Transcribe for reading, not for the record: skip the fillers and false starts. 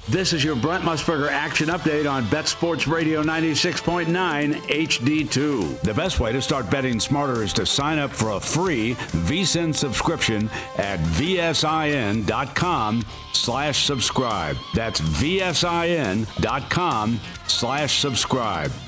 This is your Brent Musburger action update on Bet Sports Radio 96.9 HD2. The best way to start betting smarter is to sign up for a free VSiN subscription at vsin.com/subscribe. That's vsin.com/subscribe.